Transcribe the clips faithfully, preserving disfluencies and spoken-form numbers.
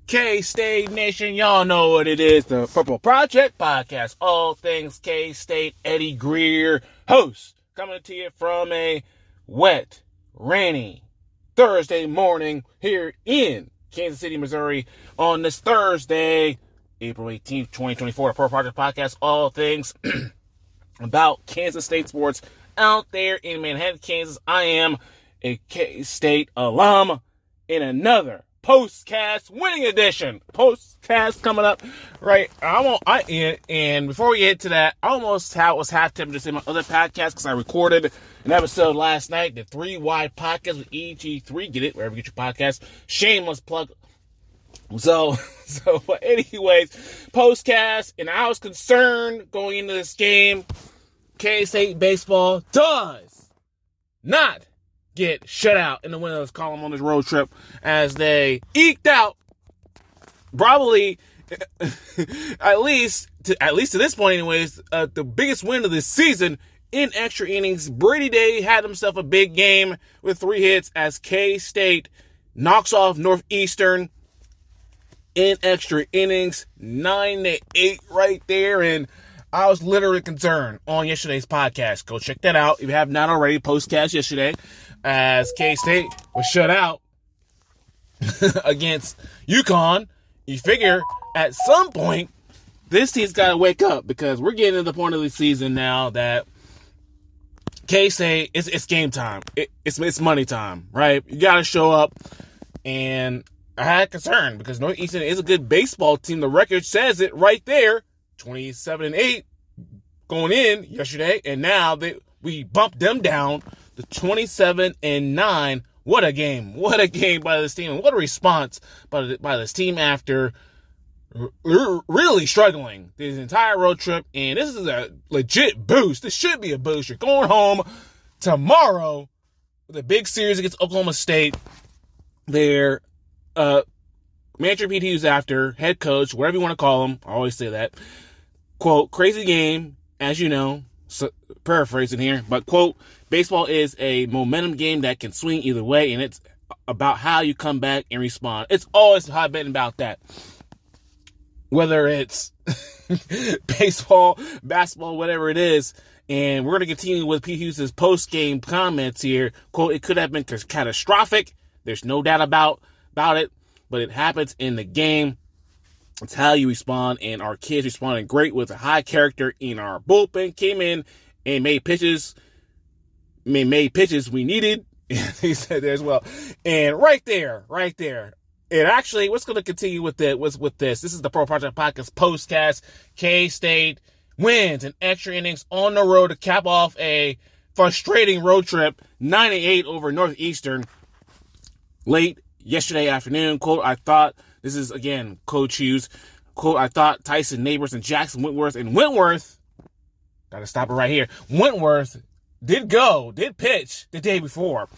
K-State Nation, y'all know what it is. The Purple Project Podcast. All things K-State. Eddie Greer, host. Coming to you from a wet, rainy Thursday morning here in Kansas City, Missouri. On this Thursday, April eighteenth, twenty twenty-four. The Purple Project Podcast. All things about Kansas State sports out there in Manhattan, Kansas. I am a K-State alum in another Postcast winning edition. Postcast coming up, right? I won't. I and, and before we get to that, I almost ha- was half tempted to say my other podcast because I recorded an episode last night, the Three Wide Podcast with E G three. Get it wherever you get your podcast. Shameless plug. So, so, but anyways, postcast, and I was concerned going into this game. K-State baseball does not get shut out in the winners column on this road trip as they eked out probably at least to, at least to this point anyways uh, the biggest win of this season in extra innings. Brady Day had himself a big game with three hits as K-State knocks off Northeastern in extra innings, nine to eight right there. And I was literally concerned on yesterday's podcast. Go check that out if you have not already. Postcast yesterday as K-State was shut out against UConn. You figure at some point this team's got to wake up because we're getting to the point of the season now that K-State, it's, it's game time. It, it's, it's money time, right? You got to show up. And I had concern because Northeastern is a good baseball team. The record says it right there. twenty-seven and eight going in yesterday, and now they we bumped them down to twenty-seven and nine. What a game. What a game by this team. And what a response by, by this team after r- really struggling this entire road trip. And this is a legit boost. This should be a boost. You're going home tomorrow with a big series against Oklahoma State. Their uh, manager Pete Hughes after, head coach, whatever you want to call him. I always say that. Quote, crazy game, as you know, so, paraphrasing here, but quote, baseball is a momentum game that can swing either way, and it's about how you come back and respond. It's always how I've been about that. Whether it's baseball, basketball, whatever it is, and we're going to continue with Pete Hughes' post-game comments here. Quote, it could have been catastrophic. There's no doubt about, about it, but it happens in the game. It's how you respond, and our kids responded great with a high character in our bullpen. Came in and made pitches, made pitches we needed. He said there as well. And right there, right there. And actually, what's going to continue with the, with, with this? This is the Pro Project Podcast postcast. K-State wins in extra innings on the road to cap off a frustrating road trip, nine to eight over Northeastern late yesterday afternoon. Quote, I thought, this is, again, Coach Hughes. Quote, I thought Tyson Neighbors and Jackson Wentworth, and Wentworth, got to stop it right here, Wentworth did go, did pitch the day before.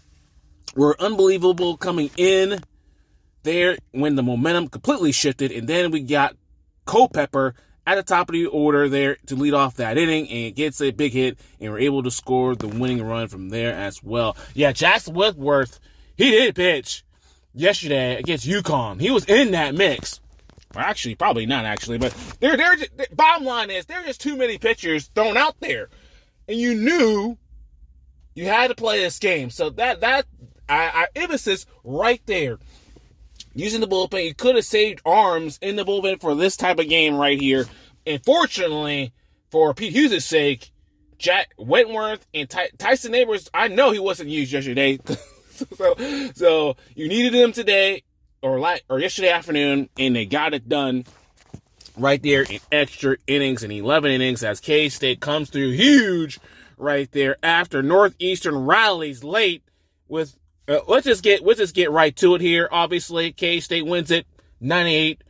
Were unbelievable coming in there when the momentum completely shifted, and then we got Culpepper at the top of the order there to lead off that inning, and gets a big hit, and we're able to score the winning run from there as well. Yeah, Jackson Wentworth, he did pitch yesterday against UConn. He was in that mix. Well, actually, probably not actually, but there, there. Bottom line is there are just too many pitchers thrown out there, and you knew you had to play this game. So that that I, I emphasis right there. Using the bullpen, you could have saved arms in the bullpen for this type of game right here. And fortunately, for Pete Hughes' sake, Jack Wentworth and Ty, Tyson Neighbors, I know he wasn't used yesterday. So, so you needed them today or like or yesterday afternoon, and they got it done right there in extra innings and eleven innings as K-State comes through huge right there after Northeastern rallies late with. Uh, let's just get let's just get right to it here. Obviously, K-State wins it nine to eight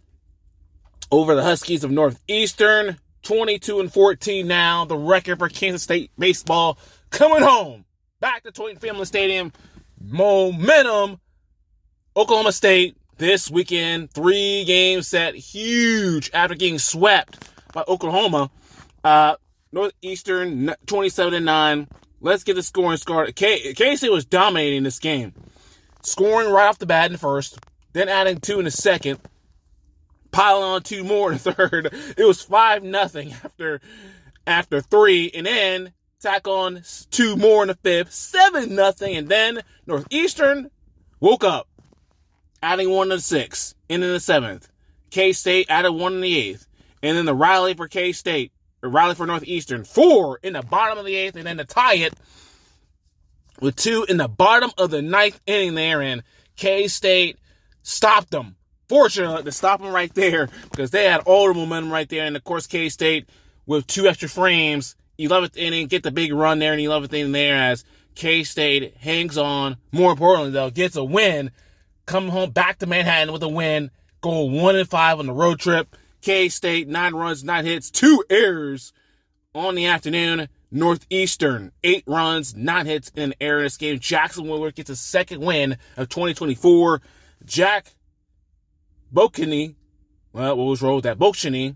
over the Huskies of Northeastern, twenty-two and fourteen now. The record for Kansas State baseball coming home back to Toyota Family Stadium. Momentum. Oklahoma State this weekend, three game set, huge after getting swept by Oklahoma. Uh, Northeastern twenty-seven and nine. Let's get the scoring started. K- K-State was dominating this game. Scoring right off the bat in the first. then adding two in the second, piling on two more in the third. It was five nothing after after three, and then tack on two more in the fifth, seven nothing, and then Northeastern woke up, adding one in the sixth, and in the seventh. K-State added one in the eighth, and then the rally for K-State, or rally for Northeastern, four in the bottom of the eighth, and then to tie it with two in the bottom of the ninth inning there, and K-State stopped them. Fortunately, to stop them right there, because they had all the momentum right there, and of course K-State with two extra frames, eleventh inning, get the big run there in the eleventh inning there as K-State hangs on. More importantly, though, gets a win, come home back to Manhattan with a win, go one and five on the road trip. K-State, nine runs, nine hits, two errors on the afternoon. Northeastern, eight runs, nine hits, and an error in this game. Jackson Willard gets a second win of twenty twenty-four. Jack Bokini, well, what was wrong with that? Bokshini,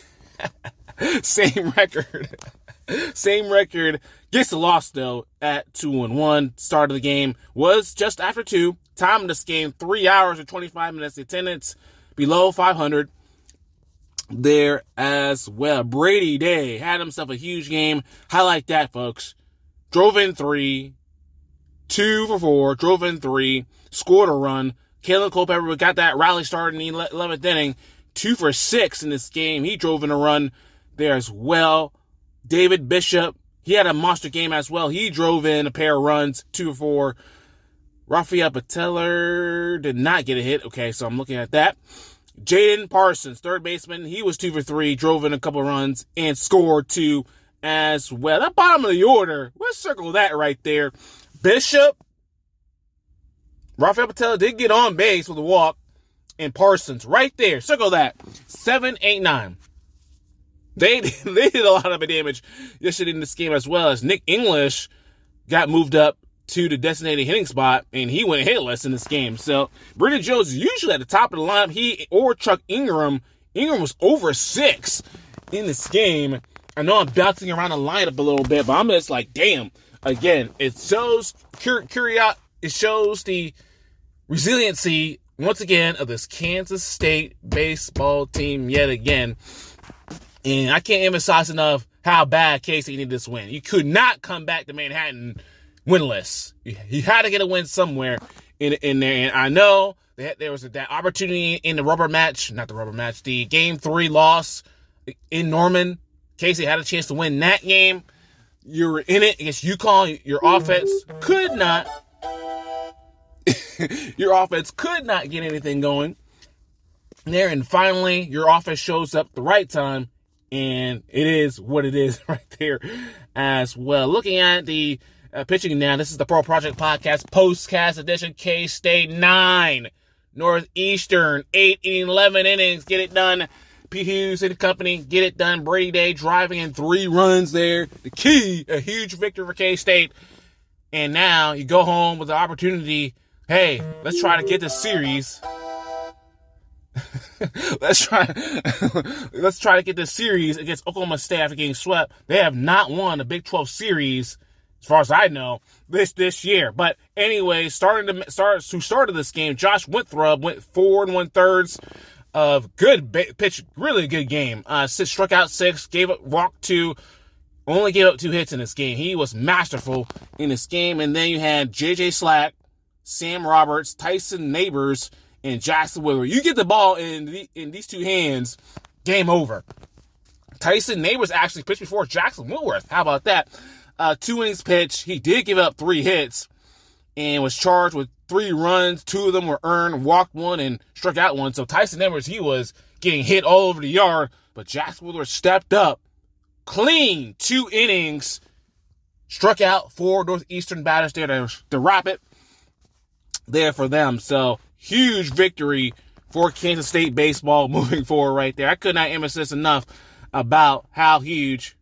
same record. Same record. Gets the loss, though, at two and one. Start of the game was just after two. Time of this game, three hours and twenty-five minutes. The attendance below five hundred there as well. Brady Day had himself a huge game. Highlight that, folks. Drove in three. Two for four. Drove in three. Scored a run. Caleb Culpepper got that rally started in the eleventh inning. Two for six in this game. He drove in a run there as well. David Bishop, he had a monster game as well. He drove in a pair of runs, two for four. Rafael Pateller did not get a hit. Okay, so I'm looking at that. Jaden Parsons, third baseman, he was two for three, drove in a couple runs, and scored two as well. That bottom of the order, let's circle that right there. Bishop, Rafael Pateller did get on base with a walk, and Parsons right there, circle that. Seven, eight, nine. They, they did a lot of damage yesterday in this game as well, as Nick English got moved up to the designated hitting spot, and he went hitless in this game. So, Brandon Jones is usually at the top of the lineup. He or Chuck Ingram. Ingram was over six in this game. I know I'm bouncing around the lineup a little bit, but I'm just like, damn. Again, it shows cur- curio- it shows the resiliency, once again, of this Kansas State baseball team yet again. And I can't emphasize enough how bad K-State needed this win. You could not come back to Manhattan winless. You, you had to get a win somewhere in in there. And I know that there was a, that opportunity in the rubber match, not the rubber match, the game three loss in Norman. K-State had a chance to win that game. You were in it against UConn. Your offense could not, your offense could not get anything going there. And finally, your offense shows up at the right time. And it is what it is right there as well. Looking at the uh, pitching now, this is the Pro Project Podcast Postcast Edition. K-State nine, Northeastern eight in eleven innings. Get it done. Pete Hughes and company, get it done. Brady Day driving in three runs there. The key, a huge victory for K-State. And now you go home with the opportunity, hey, let's try to get this series. let's try let's try to get this series against Oklahoma State after getting swept. They have not won the Big twelve series, as far as I know, this this year. But anyway, starting to start who started this game, Josh Winthrop went four and one thirds of good ba- pitch, really good game. Uh, six, struck out six, gave up walked two, only gave up two hits in this game. He was masterful in this game. And then you had J J Slack, Sam Roberts, Tyson Neighbors, and Jackson Willard. You get the ball in the, in these two hands, game over. Tyson Neighbors actually pitched before Jackson Woodworth. How about that? Uh, two innings pitch. He did give up three hits and was charged with three runs. Two of them were earned, walked one, and struck out one. So Tyson Neighbors, he was getting hit all over the yard, but Jackson Woodworth stepped up. Clean two innings. Struck out four Northeastern batters there to, to wrap it there for them. So huge victory for Kansas State baseball moving forward right there. I could not emphasize enough about how huge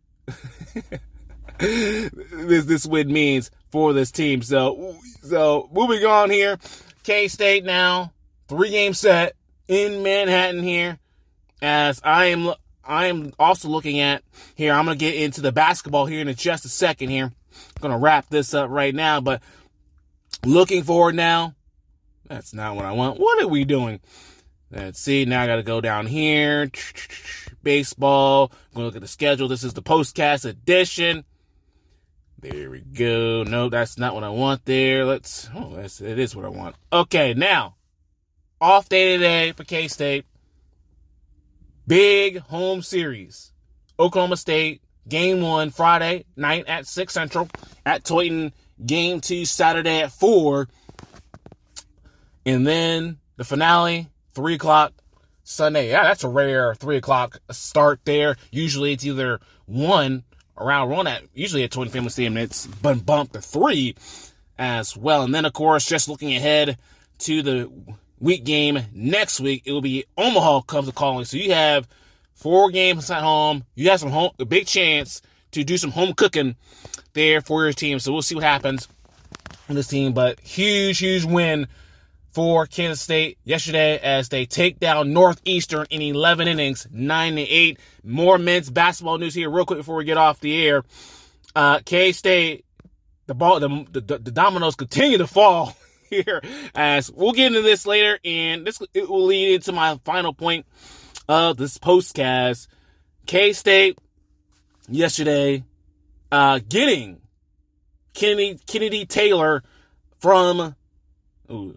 this this win means for this team. So, so moving on here, K-State now three game set in Manhattan here. As I am, I am also looking at here. I'm gonna get into the basketball here in just a second. Here, I'm gonna wrap this up right now, but looking forward now. That's not what I want. What are we doing? Let's see. Now I got to go down here. Baseball. I'm going to look at the schedule. This is the postcast edition. There we go. No, that's not what I want there. Let's, oh, that's, it is what I want. Okay, now, off day today for K-State. Big home series. Oklahoma State, game one, Friday night at six Central at Toyton. Game two, Saturday at four. And then the finale, three o'clock Sunday. Yeah, that's a rare three o'clock start there. Usually it's either one around one at, usually at Toyton Family Stadium, it's been bumped to three as well. And then, of course, just looking ahead to the week game next week, it will be Omaha comes to calling. So you have four games at home. You have some home, a big chance to do some home cooking there for your team. So we'll see what happens on this team. But huge, huge win for Kansas State yesterday as they take down Northeastern in eleven innings, nine to eight. More men's basketball news here real quick before we get off the air. Uh, K-State, the ball, the, the, the dominoes continue to fall here as we'll get into this later, and this it will lead into my final point of this postcast. K-State yesterday uh, getting Kennedy, Kennedy Taylor from ooh,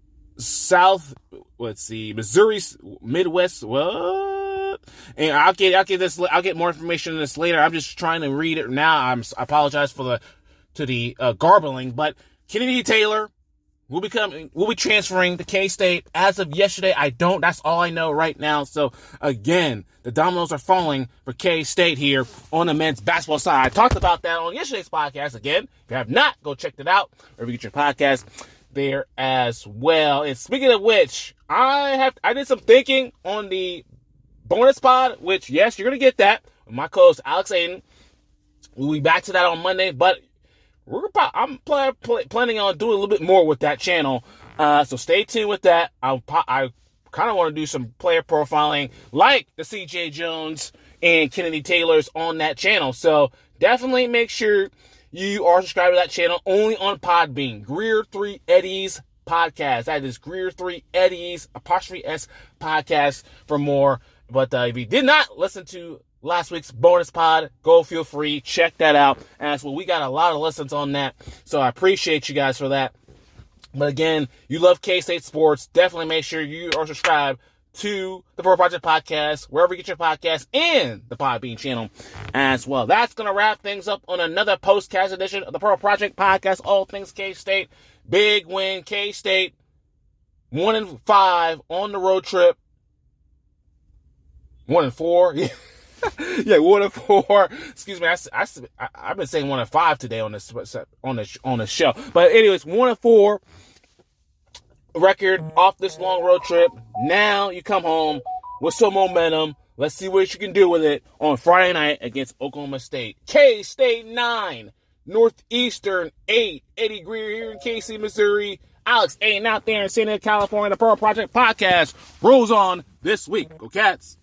South, let's see, Missouri, Midwest, what? And I'll get, I'll get this, I'll get more information on this later. I'm just trying to read it now. I'm, I apologize for the, to the uh, garbling, but Kennedy Taylor will be coming, will be transferring to K-State as of yesterday. I don't, that's all I know right now. So again, the dominoes are falling for K-State here on the men's basketball side. I talked about that on yesterday's podcast. Again, if you have not, go check it out wherever you get your podcast there as well. And speaking of which, I have I did some thinking on the bonus pod, which yes, you're gonna get that with my co-host Alex Aiden. We'll be back to that on Monday, but we're I'm pl- pl- planning on doing a little bit more with that channel. Uh, so stay tuned with that. I'll I kind of want to do some player profiling like the C J Jones and Kennedy Taylors on that channel. So definitely make sure you are subscribed to that channel only on Podbean. Greer three Eddies podcast. That is Greer three Eddies apostrophe S podcast for more. But uh, if you did not listen to last week's bonus pod, go feel free, check that out. As well, we got a lot of listens on that, so I appreciate you guys for that. But again, you love K-State sports, definitely make sure you are subscribed to the Pro Project Podcast, wherever you get your podcasts, and the Podbean channel as well. That's going to wrap things up on another postcast edition of the Pro Project Podcast, all things K-State. Big win, K-State, one and five on the road trip. One and four, yeah, yeah, one and four. Excuse me, I, I, I, I've been saying one and five today on this on the on the show. But anyways, one and four. Record off this long road trip. Now you come home with some momentum. Let's see what you can do with it on Friday night against Oklahoma State. K-State nine, Northeastern eight. Eddie Greer here in K C, Missouri. Alex Aiden out there in San Diego, California. The Pearl Project Podcast rolls on this week. Go Cats.